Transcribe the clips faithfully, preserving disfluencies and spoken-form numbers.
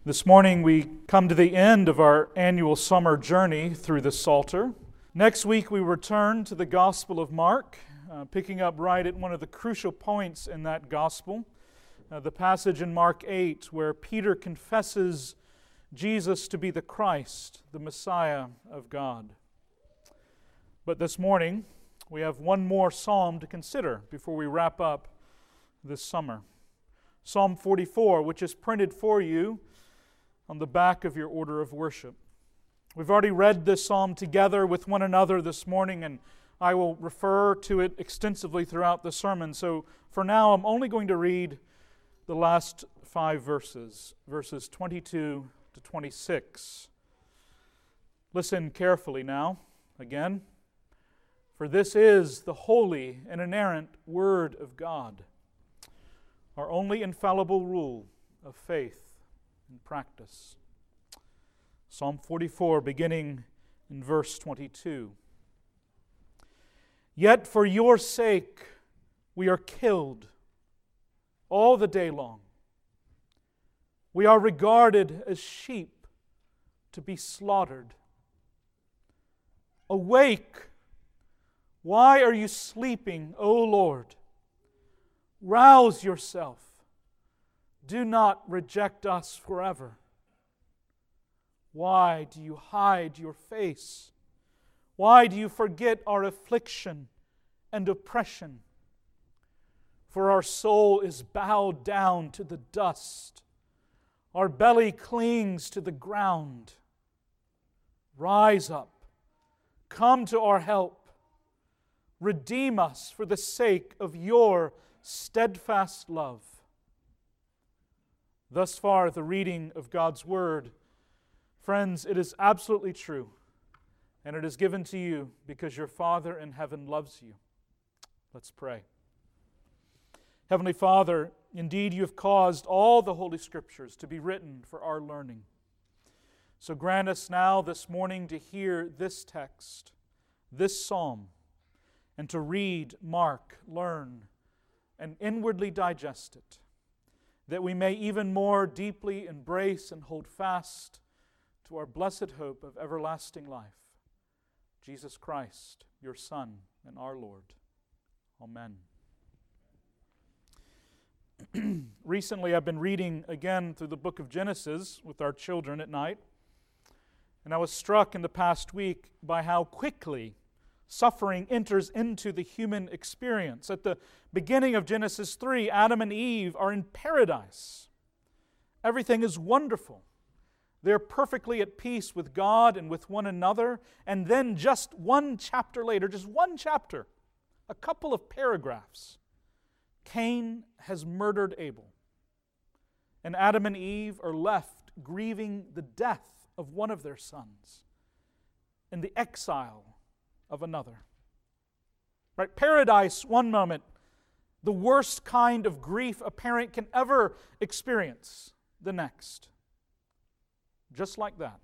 This morning we come to the end of our annual summer journey through the Psalter. Next week we return to the Gospel of Mark, uh, picking up right at one of the crucial points in that Gospel, uh, the passage in Mark eight where Peter confesses Jesus to be the Christ, the Messiah of God. But this morning we have one more psalm to consider before we wrap up this summer. Psalm forty-four, which is printed for you on the back of your order of worship. We've already read this psalm together with one another this morning, and I will refer to it extensively throughout the sermon. So for now, I'm only going to read the last five verses, verses twenty-two to twenty-six. Listen carefully now, again. For this is the holy and inerrant Word of God, our only infallible rule of faith and practice. Psalm forty-four, beginning in verse twenty-two. Yet for your sake we are killed all the day long. We are regarded as sheep to be slaughtered. Awake! Why are you sleeping, O Lord? Rouse yourself. Do not reject us forever. Why do you hide your face? Why do you forget our affliction and oppression? For our soul is bowed down to the dust. Our belly clings to the ground. Rise up. Come to our help. Redeem us for the sake of your steadfast love. Thus far, the reading of God's Word. Friends, it is absolutely true, and it is given to you because your Father in heaven loves you. Let's pray. Heavenly Father, indeed you have caused all the Holy Scriptures to be written for our learning. So grant us now this morning to hear this text, this psalm, and to read, mark, learn, and inwardly digest it, that we may even more deeply embrace and hold fast to our blessed hope of everlasting life, Jesus Christ, your Son and our Lord. Amen. Recently, I've been reading again through the book of Genesis with our children at night, and I was struck in the past week by how quickly suffering enters into the human experience. At the beginning of Genesis three, Adam and Eve are in paradise. Everything is wonderful. They're perfectly at peace with God and with one another. And then just one chapter later, just one chapter, a couple of paragraphs, Cain has murdered Abel. And Adam and Eve are left grieving the death of one of their sons and the exile of another. Right? Paradise, one moment, the worst kind of grief a parent can ever experience, the next. Just like that.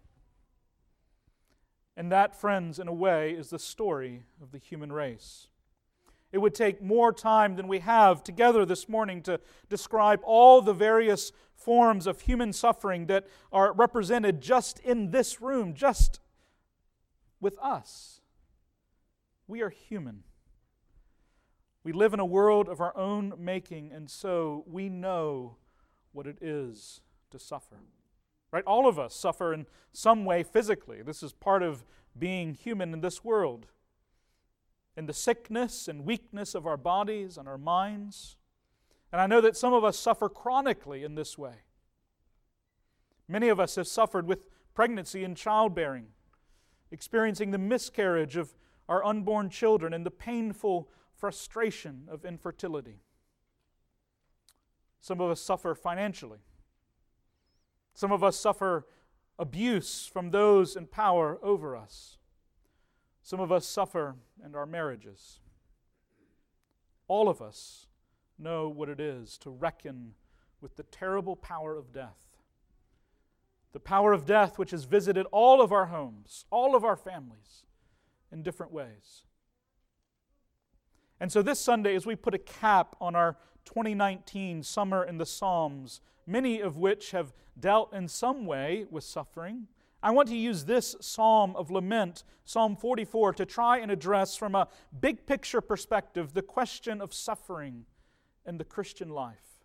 And that, friends, in a way, is the story of the human race. It would take more time than we have together this morning to describe all the various forms of human suffering that are represented just in this room, just with us. We are human. We live in a world of our own making, and so we know what it is to suffer. Right? All of us suffer in some way physically. This is part of being human in this world. In the sickness and weakness of our bodies and our minds. And I know that some of us suffer chronically in this way. Many of us have suffered with pregnancy and childbearing, experiencing the miscarriage of our unborn children and the painful frustration of infertility. Some of us suffer financially. Some of us suffer abuse from those in power over us. Some of us suffer in our marriages. All of us know what it is to reckon with the terrible power of death. The power of death which has visited all of our homes, all of our families, in different ways. And so this Sunday, as we put a cap on our twenty nineteen Summer in the Psalms, many of which have dealt in some way with suffering, I want to use this psalm of lament, Psalm forty-four, to try and address from a big picture perspective the question of suffering in the Christian life.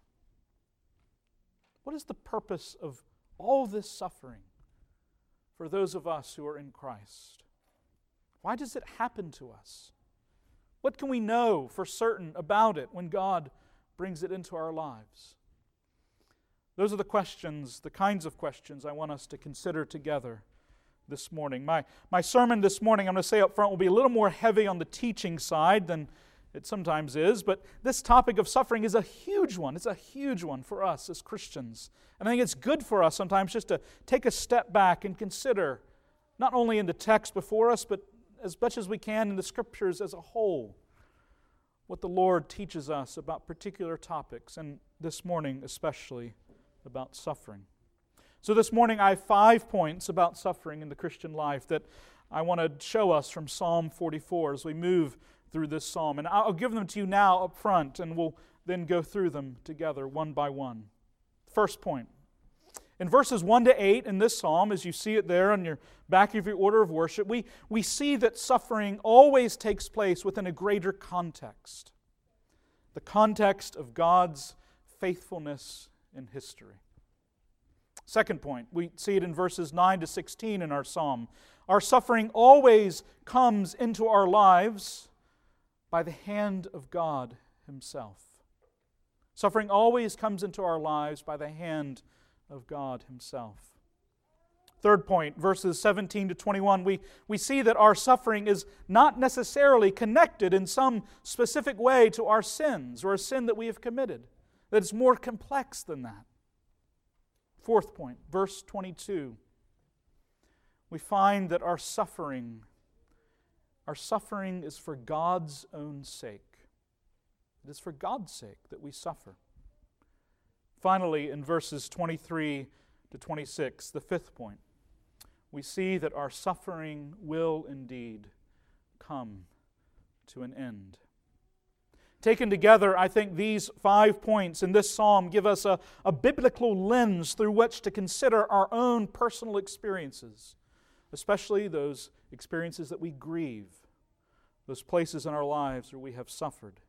What is the purpose of all this suffering for those of us who are in Christ? Why does it happen to us? What can we know for certain about it when God brings it into our lives? Those are the questions, the kinds of questions I want us to consider together this morning. My, my sermon this morning, I'm going to say up front, will be a little more heavy on the teaching side than it sometimes is, but this topic of suffering is a huge one. It's a huge one for us as Christians. And I think it's good for us sometimes just to take a step back and consider, not only in the text before us, but as much as we can in the Scriptures as a whole, what the Lord teaches us about particular topics, and this morning especially about suffering. So this morning I have five points about suffering in the Christian life that I want to show us from Psalm forty-four as we move through this psalm. And I'll give them to you now up front, and we'll then go through them together one by one. First point. In verses one to eight in this psalm, as you see it there on your back of your order of worship, we, we see that suffering always takes place within a greater context. The context of God's faithfulness in history. Second point, we see it in verses nine to sixteen in our psalm. Our suffering always comes into our lives by the hand of God Himself. Suffering always comes into our lives by the hand of God Himself. Third point, verses seventeen to twenty-one, we, we see that our suffering is not necessarily connected in some specific way to our sins or a sin that we have committed, that it's more complex than that. Fourth point, verse twenty-two, we find that our suffering, our suffering is for God's own sake. It is for God's sake that we suffer. Finally, in verses twenty-three to twenty-six, the fifth point, we see that our suffering will indeed come to an end. Taken together, I think these five points in this psalm give us a, a biblical lens through which to consider our own personal experiences, especially those experiences that we grieve, those places in our lives where we have suffered.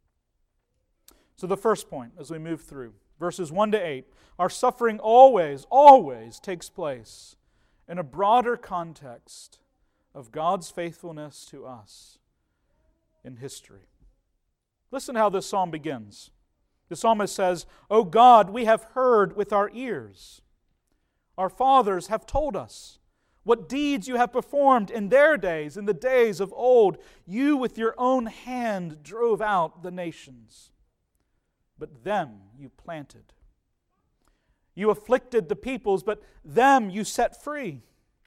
So the first point, as we move through, verses one to eight, our suffering always, always takes place in a broader context of God's faithfulness to us in history. Listen how this psalm begins. The psalmist says, "O God, we have heard with our ears. Our fathers have told us what deeds you have performed in their days, in the days of old. You with your own hand drove out the nations, but them you planted. You afflicted the peoples, but them you set free.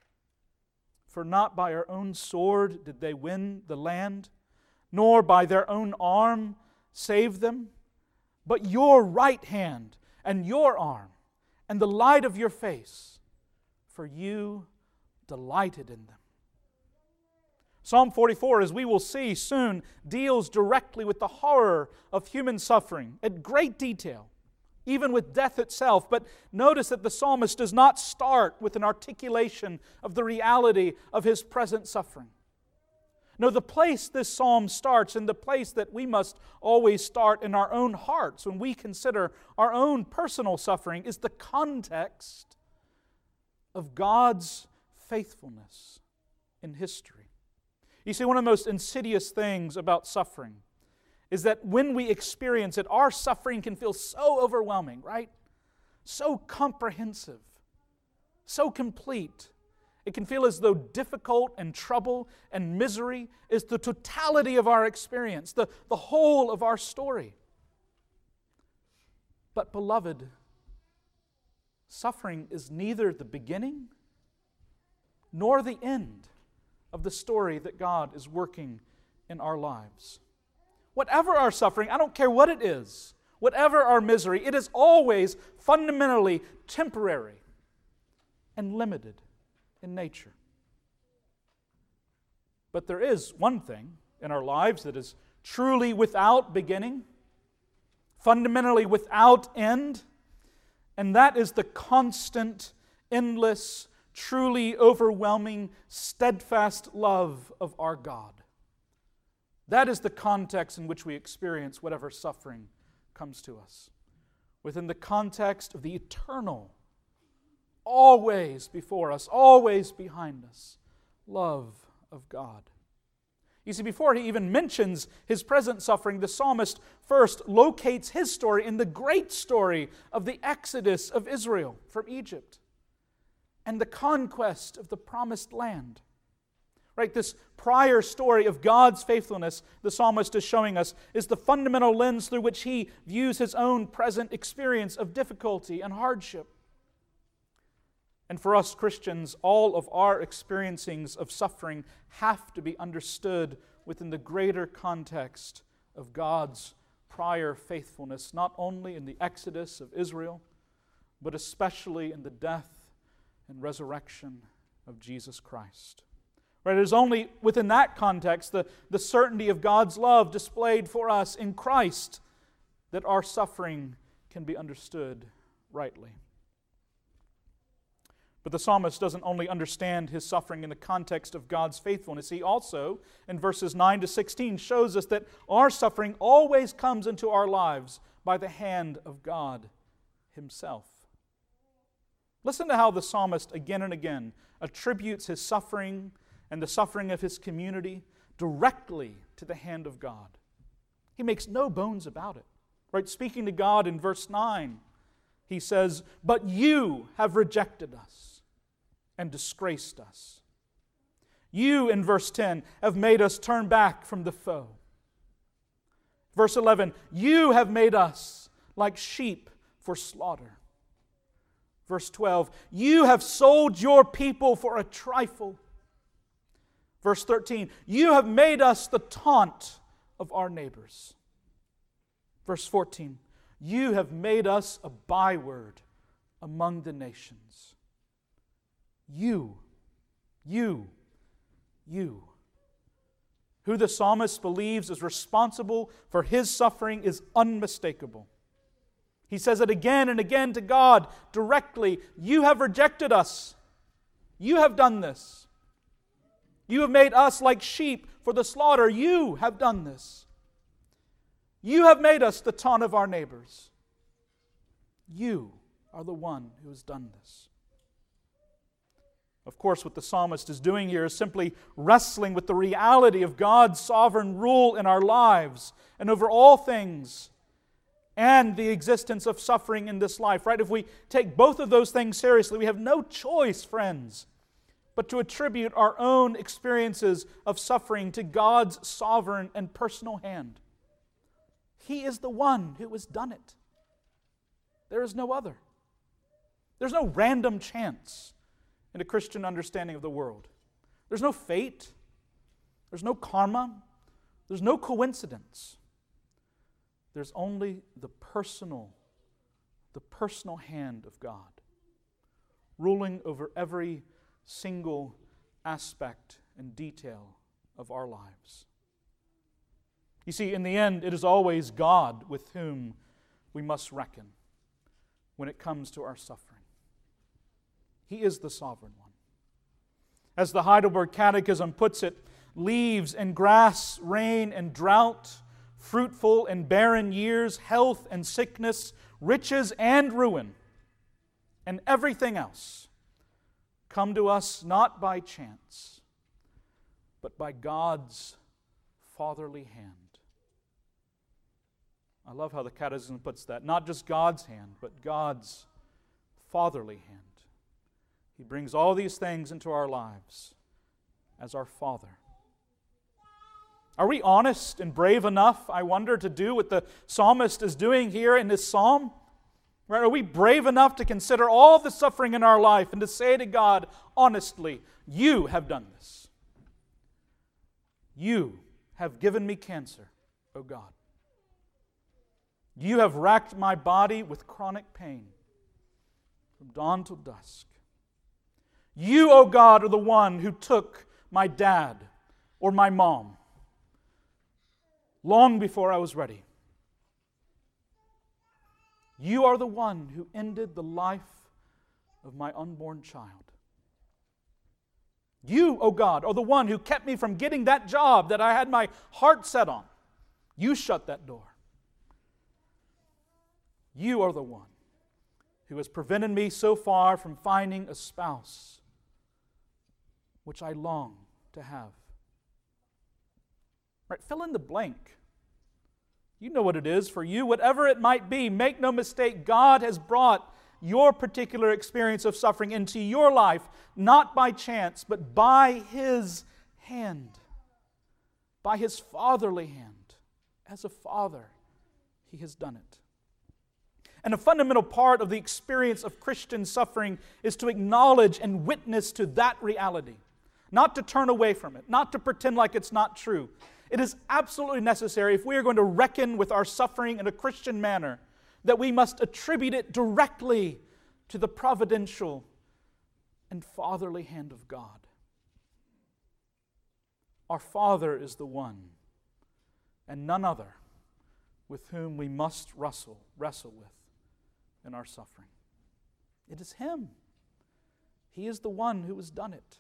For not by our own sword did they win the land, nor by their own arm save them, but your right hand and your arm and the light of your face, for you delighted in them." Psalm forty-four, as we will see soon, deals directly with the horror of human suffering at great detail, even with death itself. But notice that the psalmist does not start with an articulation of the reality of his present suffering. No, the place this psalm starts, and the place that we must always start in our own hearts when we consider our own personal suffering, is the context of God's faithfulness in history. You see, one of the most insidious things about suffering is that when we experience it, our suffering can feel so overwhelming, right? So comprehensive, so complete. It can feel as though difficult and trouble and misery is the totality of our experience, the, the whole of our story. But beloved, suffering is neither the beginning nor the end of the story that God is working in our lives. Whatever our suffering, I don't care what it is, whatever our misery, it is always fundamentally temporary and limited in nature. But there is one thing in our lives that is truly without beginning fundamentally without end, and that is the constant, endless, truly overwhelming, steadfast love of our God. That is the context in which we experience whatever suffering comes to us. Within the context of the eternal, always before us, always behind us, love of God. You see, before he even mentions his present suffering, the psalmist first locates his story in the great story of the exodus of Israel from Egypt and the conquest of the promised land. Right, this prior story of God's faithfulness, the psalmist is showing us, is the fundamental lens through which he views his own present experience of difficulty and hardship. And for us Christians, all of our experiencings of suffering have to be understood within the greater context of God's prior faithfulness, not only in the exodus of Israel, but especially in the death and resurrection of Jesus Christ. Right, it is only within that context, the, the certainty of God's love displayed for us in Christ, that our suffering can be understood rightly. But the psalmist doesn't only understand his suffering in the context of God's faithfulness. He also, in verses nine to sixteen, shows us that our suffering always comes into our lives by the hand of God Himself. Listen to how the psalmist again and again attributes his suffering and the suffering of his community directly to the hand of God. He makes no bones about it. Right? Speaking to God in verse nine, he says, "But you have rejected us and disgraced us. You," in verse ten, "have made us turn back from the foe." Verse eleven, "You have made us like sheep for slaughter." Verse twelve, "You have sold your people for a trifle." Verse thirteen, "You have made us the taunt of our neighbors." Verse fourteen, "You have made us a byword among the nations." You, you, you. Who the psalmist believes is responsible for his suffering is unmistakable. He says it again and again to God directly. You have rejected us. You have done this. You have made us like sheep for the slaughter. You have done this. You have made us the taunt of our neighbors. You are the one who has done this. Of course, what the psalmist is doing here is simply wrestling with the reality of God's sovereign rule in our lives and over all things, and the existence of suffering in this life. Right? If we take both of those things seriously, we have no choice, friends, but to attribute our own experiences of suffering to God's sovereign and personal hand. He is the one who has done it. There is no other. There's no random chance in a Christian understanding of the world. There's no fate. There's no karma. There's no coincidence. There's only the personal, the personal hand of God, ruling over every single aspect and detail of our lives. You see, in the end, it is always God with whom we must reckon when it comes to our suffering. He is the sovereign one. As the Heidelberg Catechism puts it, leaves and grass, rain and drought, fruitful and barren years, health and sickness, riches and ruin, and everything else come to us not by chance, but by God's fatherly hand. I love how the Catechism puts that. Not just God's hand, but God's fatherly hand. He brings all these things into our lives as our Father. Are we honest and brave enough, I wonder, to do what the psalmist is doing here in this psalm? Right? Are we brave enough to consider all the suffering in our life and to say to God honestly, You have done this. You have given me cancer, O God. You have racked my body with chronic pain from dawn till dusk. You, O God, are the one who took my dad or my mom long before I was ready. You are the one who ended the life of my unborn child. You, O God, are the one who kept me from getting that job that I had my heart set on. You shut that door. You are the one who has prevented me so far from finding a spouse, which I long to have. Right? Fill in the blank. You know what it is for you, whatever it might be. Make no mistake, God has brought your particular experience of suffering into your life, not by chance, but by His hand, by His fatherly hand. As a father, He has done it. And a fundamental part of the experience of Christian suffering is to acknowledge and witness to that reality, not to turn away from it, not to pretend like it's not true. It is absolutely necessary, if we are going to reckon with our suffering in a Christian manner, that we must attribute it directly to the providential and fatherly hand of God. Our Father is the one, and none other, with whom we must wrestle, wrestle with in our suffering. It is Him. He is the one who has done it.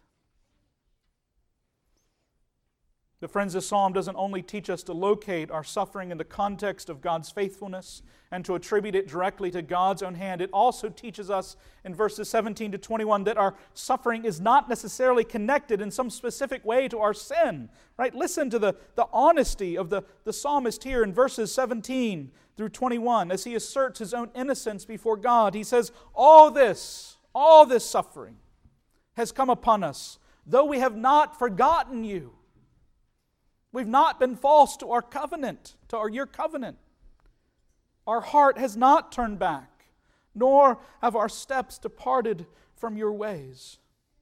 But friends, this psalm doesn't only teach us to locate our suffering in the context of God's faithfulness and to attribute it directly to God's own hand. It also teaches us in verses seventeen to twenty-one that our suffering is not necessarily connected in some specific way to our sin. Right? Listen to the, the honesty of the, the psalmist here in verses seventeen through twenty-one as he asserts his own innocence before God. He says, all this, all this suffering has come upon us, though we have not forgotten you. We've not been false to our covenant, to our, your covenant. Our heart has not turned back, nor have our steps departed from your ways.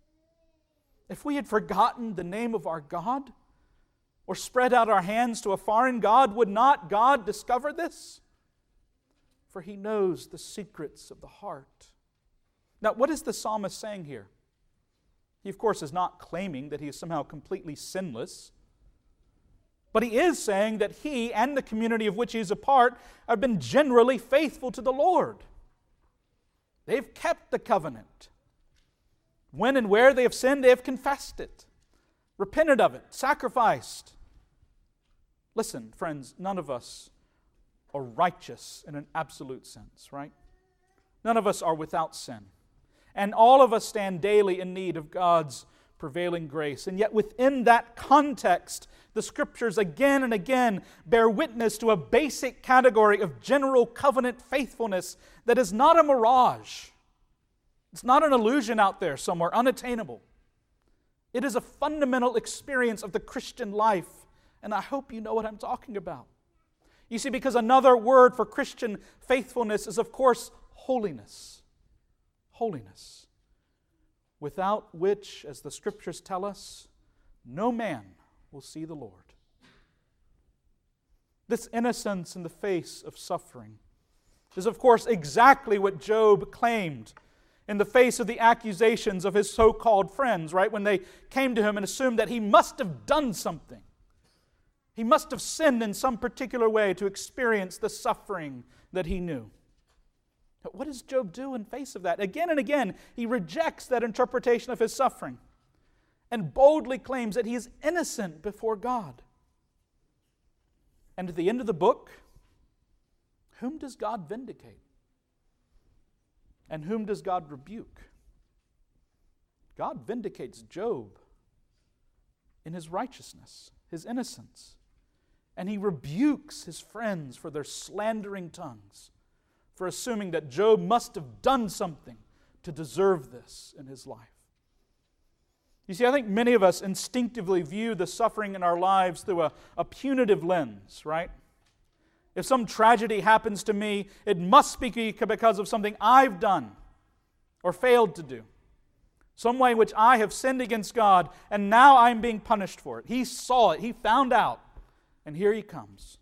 If we had forgotten the name of our God, or spread out our hands to a foreign god, would not God discover this? For He knows the secrets of the heart. Now, what is the psalmist saying here? He, of course, is not claiming that he is somehow completely sinless. But he is saying that he and the community of which he is a part have been generally faithful to the Lord. They've kept the covenant. When and where they have sinned, they have confessed it, repented of it, sacrificed. Listen, friends, none of us are righteous in an absolute sense, right? None of us are without sin. And all of us stand daily in need of God's prevailing grace. And yet within that context, the Scriptures again and again bear witness to a basic category of general covenant faithfulness that is not a mirage. It's not an illusion out there somewhere, unattainable. It is a fundamental experience of the Christian life, and I hope you know what I'm talking about. You see, because another word for Christian faithfulness is, of course, holiness. Holiness. Without which, as the Scriptures tell us, no man will see the Lord. This innocence in the face of suffering is, of course, exactly what Job claimed in the face of the accusations of his so-called friends, right? When they came to him and assumed that he must have done something. He must have sinned in some particular way to experience the suffering that he knew. But what does Job do in face of that? Again and again, he rejects that interpretation of his suffering and boldly claims that he is innocent before God. And at the end of the book, whom does God vindicate? And whom does God rebuke? God vindicates Job in his righteousness, his innocence. And He rebukes his friends for their slandering tongues, for assuming that Job must have done something to deserve this in his life. You see, I think many of us instinctively view the suffering in our lives through a, a punitive lens, right? If some tragedy happens to me, it must be because of something I've done or failed to do. Some way in which I have sinned against God, and now I'm being punished for it. He saw it, He found out, and here He comes.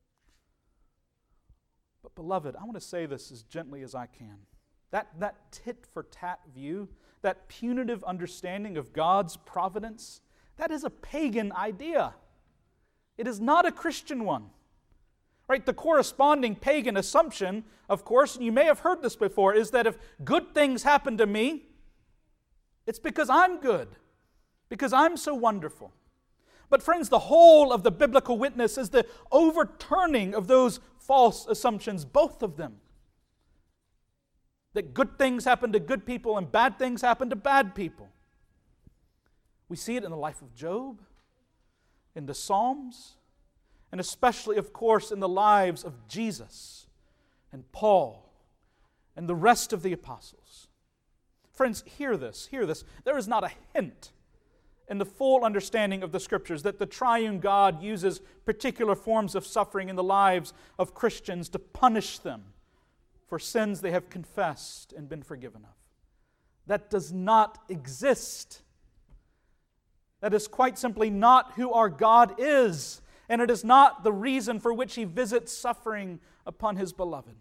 But beloved, I want to say this as gently as I can. That, that tit-for-tat view, that punitive understanding of God's providence, that is a pagan idea. It is not a Christian one. Right? The corresponding pagan assumption, of course, and you may have heard this before, is that if good things happen to me, it's because I'm good, because I'm so wonderful. But friends, the whole of the biblical witness is the overturning of those false assumptions, both of them. That good things happen to good people and bad things happen to bad people. We see it in the life of Job, in the Psalms, and especially, of course, in the lives of Jesus and Paul and the rest of the apostles. Friends, hear this, hear this. There is not a hint in the full understanding of the Scriptures that the triune God uses particular forms of suffering in the lives of Christians to punish them for sins they have confessed and been forgiven of. That does not exist. That is quite simply not who our God is. And it is not the reason for which He visits suffering upon His beloved.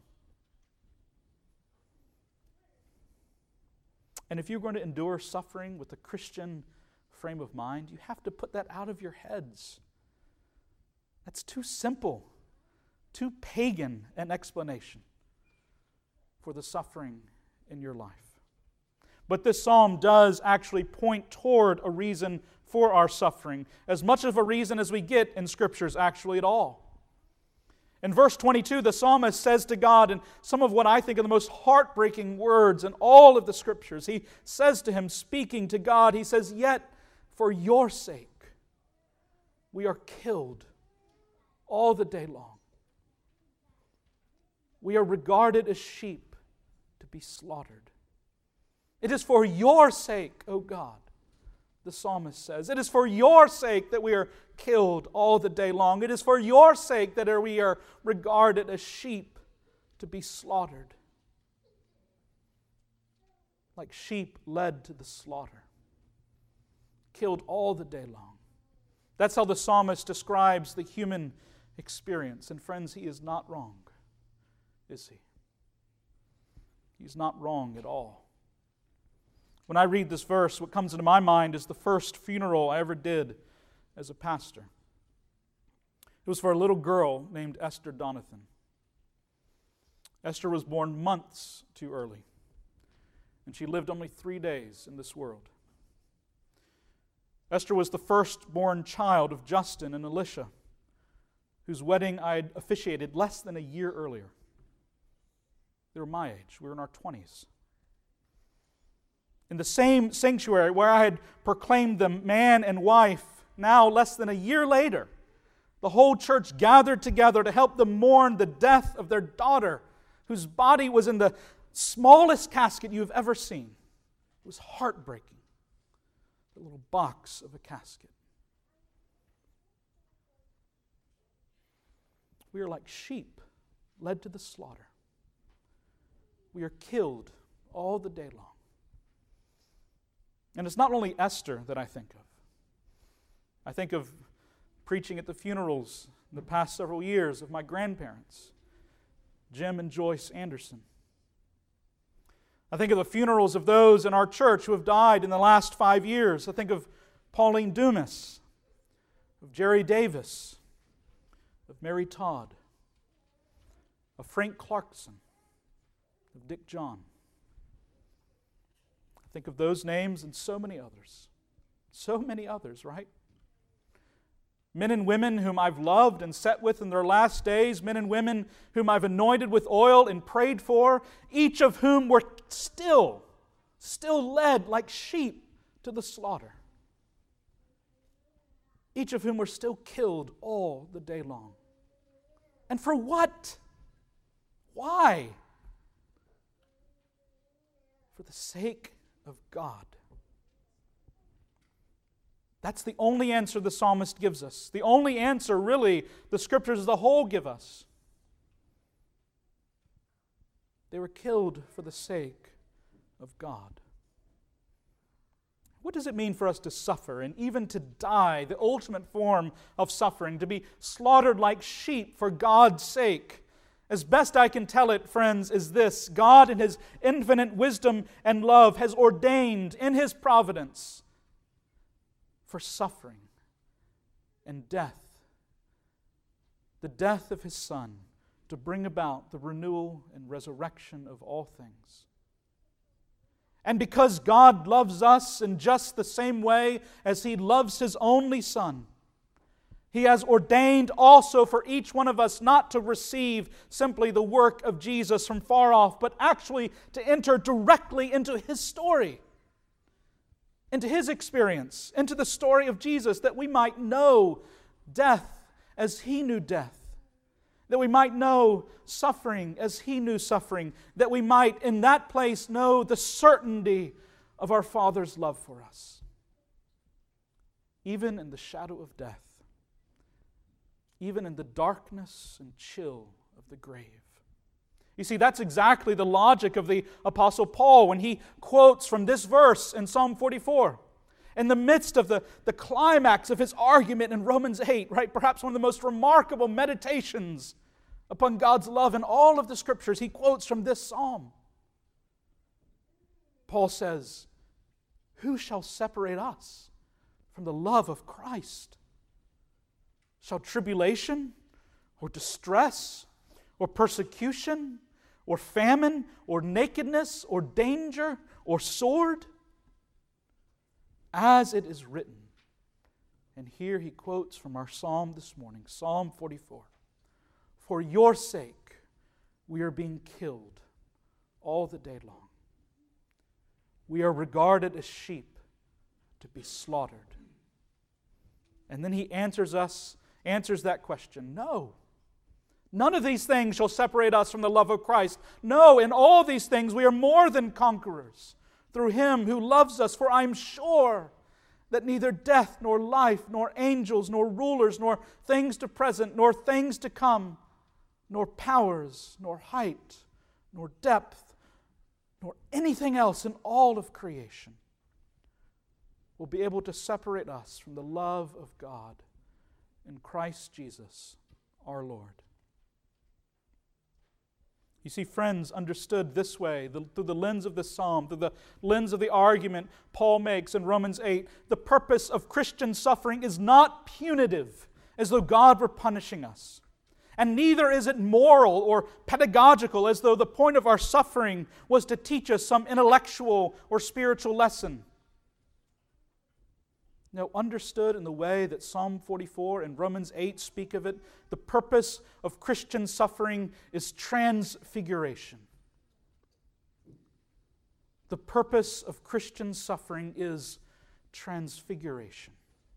And if you're going to endure suffering with a Christian frame of mind, you have to put that out of your heads. That's too simple, too pagan an explanation for the suffering in your life. But this psalm does actually point toward a reason for our suffering, as much of a reason as we get in Scriptures actually at all. In verse twenty-two, the psalmist says to God, in some of what I think are the most heartbreaking words in all of the Scriptures, he says to Him, speaking to God, he says, "Yet for your sake we are killed all the day long. We are regarded as sheep to be slaughtered. It is for your sake, O God," the psalmist says. "It is for your sake that we are killed all the day long. It is for your sake that we are regarded as sheep to be slaughtered." Like sheep led to the slaughter. Killed all the day long. That's how the psalmist describes the human experience. And friends, he is not wrong, is he? He's not wrong at all. When I read this verse, what comes into my mind is the first funeral I ever did as a pastor. It was for a little girl named Esther Donathan. Esther was born months too early, and she lived only three days in this world. Esther was the firstborn child of Justin and Alicia, whose wedding I had officiated less than a year earlier. They were my age. We were in our twenties. In the same sanctuary where I had proclaimed them man and wife, now less than a year later, the whole church gathered together to help them mourn the death of their daughter, whose body was in the smallest casket you've ever seen. It was heartbreaking. The little box of a casket. We are like sheep led to the slaughter. We are killed all the day long. And it's not only Esther that I think of. I think of preaching at the funerals in the past several years of my grandparents, Jim and Joyce Anderson. I think of the funerals of those in our church who have died in the last five years. I think of Pauline Dumas, of Jerry Davis, of Mary Todd, of Frank Clarkson, of Dick John. I think of those names and so many others. So many others, right? Men and women whom I've loved and sat with in their last days, men and women whom I've anointed with oil and prayed for, each of whom were still, still led like sheep to the slaughter. Each of whom were still killed all the day long. And for what? Why? For the sake of God. That's the only answer the psalmist gives us. The only answer, really, the Scriptures as a whole give us. They were killed for the sake of God. What does it mean for us to suffer and even to die, the ultimate form of suffering, to be slaughtered like sheep for God's sake? As best I can tell it, friends, is this: God in His infinite wisdom and love has ordained in His providence for suffering and death the death of His Son to bring about the renewal and resurrection of all things. And because God loves us in just the same way as He loves His only Son, He has ordained also for each one of us not to receive simply the work of Jesus from far off, but actually to enter directly into His story, into His experience, into the story of Jesus, that we might know death as He knew death, that we might know suffering as He knew suffering, that we might in that place know the certainty of our Father's love for us, even in the shadow of death, even in the darkness and chill of the grave. You see, that's exactly the logic of the Apostle Paul when he quotes from this verse in Psalm forty-four. In the midst of the, the climax of his argument in Romans eight, right, perhaps one of the most remarkable meditations upon God's love in all of the Scriptures, he quotes from this psalm. Paul says, "Who shall separate us from the love of Christ? Shall tribulation, or distress, or persecution, or famine, or nakedness, or danger, or sword? As it is written." And here he quotes from our psalm this morning, Psalm forty-four. "For your sake we are being killed all the day long. We are regarded as sheep to be slaughtered." And then he answers us, answers that question. No. None of these things shall separate us from the love of Christ. No, in all these things we are more than conquerors through Him who loves us. For I am sure that neither death, nor life, nor angels, nor rulers, nor things to present, nor things to come, nor powers, nor height, nor depth, nor anything else in all of creation will be able to separate us from the love of God in Christ Jesus our Lord. You see, friends, understood this way, the, through the lens of the psalm, through the lens of the argument Paul makes in Romans eight, the purpose of Christian suffering is not punitive, as though God were punishing us. And neither is it moral or pedagogical, as though the point of our suffering was to teach us some intellectual or spiritual lesson. No, understood in the way that Psalm forty-four and Romans eight speak of it, the purpose of Christian suffering is transfiguration. The purpose of Christian suffering is transfiguration.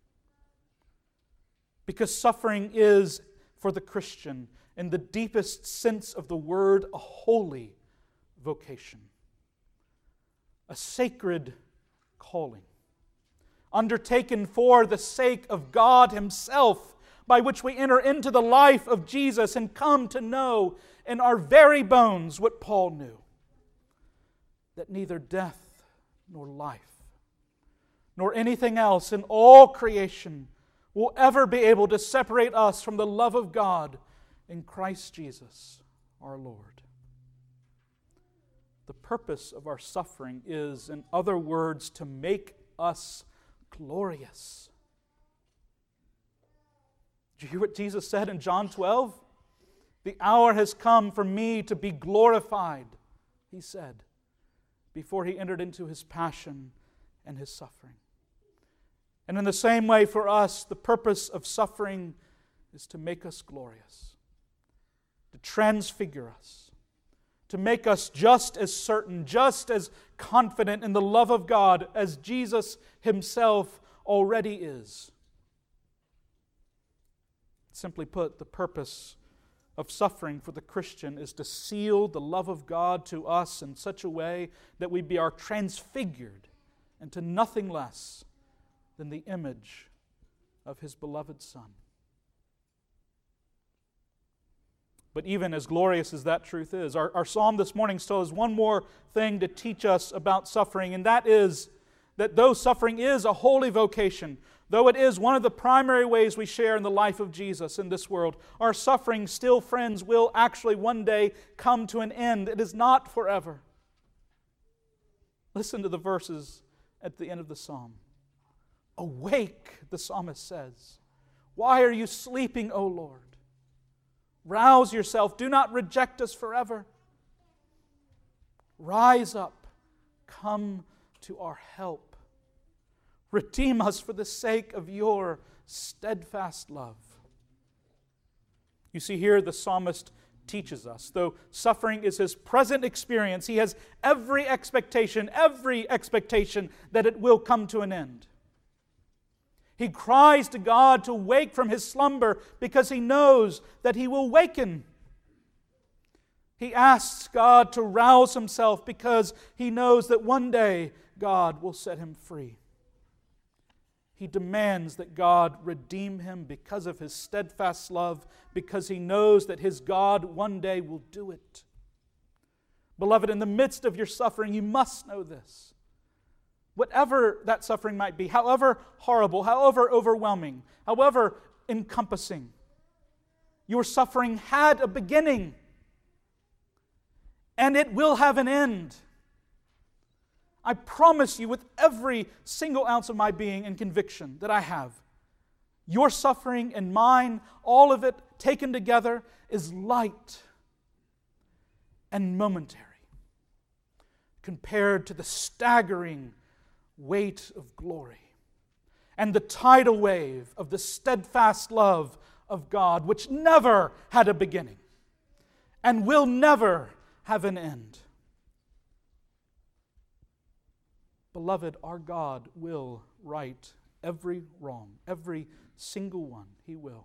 Because suffering is, for the Christian, in the deepest sense of the word, a holy vocation, a sacred calling, undertaken for the sake of God Himself, by which we enter into the life of Jesus and come to know in our very bones what Paul knew, that neither death nor life, nor anything else in all creation will ever be able to separate us from the love of God in Christ Jesus our Lord. The purpose of our suffering is, in other words, to make us glorious. Did you hear what Jesus said in John twelve? "The hour has come for me to be glorified," He said, before He entered into His passion and His suffering. And in the same way for us, the purpose of suffering is to make us glorious, to transfigure us, to make us just as certain, just as confident in the love of God as Jesus Himself already is. Simply put, the purpose of suffering for the Christian is to seal the love of God to us in such a way that we be are transfigured into nothing less than the image of His beloved Son. But even as glorious as that truth is, our, our psalm this morning still has one more thing to teach us about suffering, and that is that though suffering is a holy vocation, though it is one of the primary ways we share in the life of Jesus in this world, our suffering still, friends, will actually one day come to an end. It is not forever. Listen to the verses at the end of the psalm. "Awake," the psalmist says. "Why are you sleeping, O Lord? Rouse yourself. Do not reject us forever. Rise up. Come to our help. Redeem us for the sake of your steadfast love. You see, here the psalmist teaches us, though suffering is his present experience, he has every expectation, every expectation that it will come to an end. He cries to God to wake from his slumber because he knows that he will waken. He asks God to rouse himself because he knows that one day God will set him free. He demands that God redeem him because of his steadfast love, because he knows that his God one day will do it. Beloved, in the midst of your suffering, you must know this. Whatever that suffering might be, however horrible, however overwhelming, however encompassing, your suffering had a beginning, and it will have an end. I promise you with every single ounce of my being and conviction that I have, your suffering and mine, all of it taken together, is light and momentary compared to the staggering weight of glory and the tidal wave of the steadfast love of God, which never had a beginning and will never have an end. Beloved, our God will right every wrong, every single one. He will.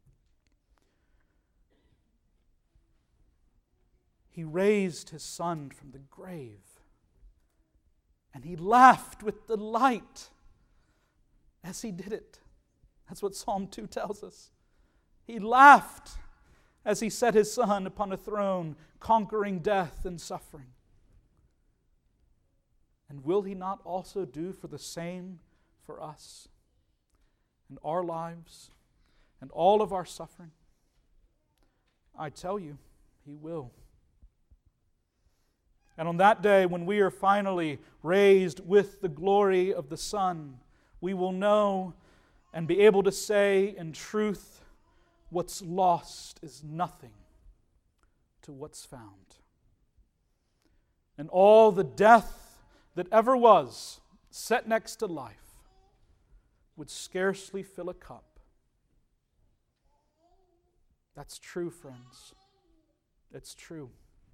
He raised his Son from the grave, and he laughed with delight as he did it. That's what Psalm two tells us. He laughed as he set his Son upon a throne, conquering death and suffering. And will he not also do for the same for us and our lives and all of our suffering? I tell you, he will. And on that day, when we are finally raised with the glory of the Son, we will know and be able to say in truth, what's lost is nothing to what's found. And all the death that ever was set next to life would scarcely fill a cup. That's true, friends. It's true.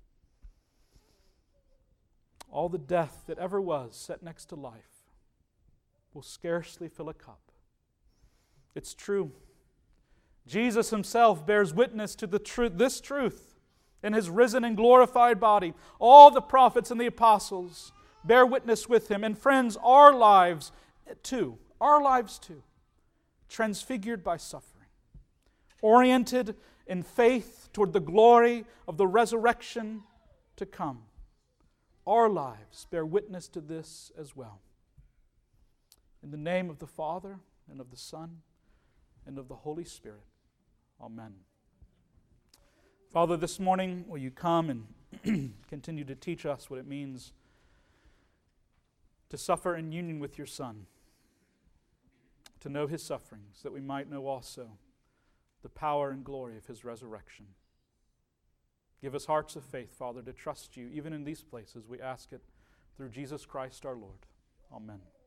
All the death that ever was set next to life will scarcely fill a cup. It's true. Jesus himself bears witness to the truth, this truth in his risen and glorified body. All the prophets and the apostles bear witness with him. And friends, our lives too, our lives too, transfigured by suffering, oriented in faith toward the glory of the resurrection to come. Our lives bear witness to this as well. In the name of the Father, and of the Son, and of the Holy Spirit. Amen. Father, this morning, will you come and continue to teach us what it means to suffer in union with your Son, to know his sufferings, that we might know also the power and glory of his resurrection. Give us hearts of faith, Father, to trust you even in these places. We ask it through Jesus Christ our Lord. Amen.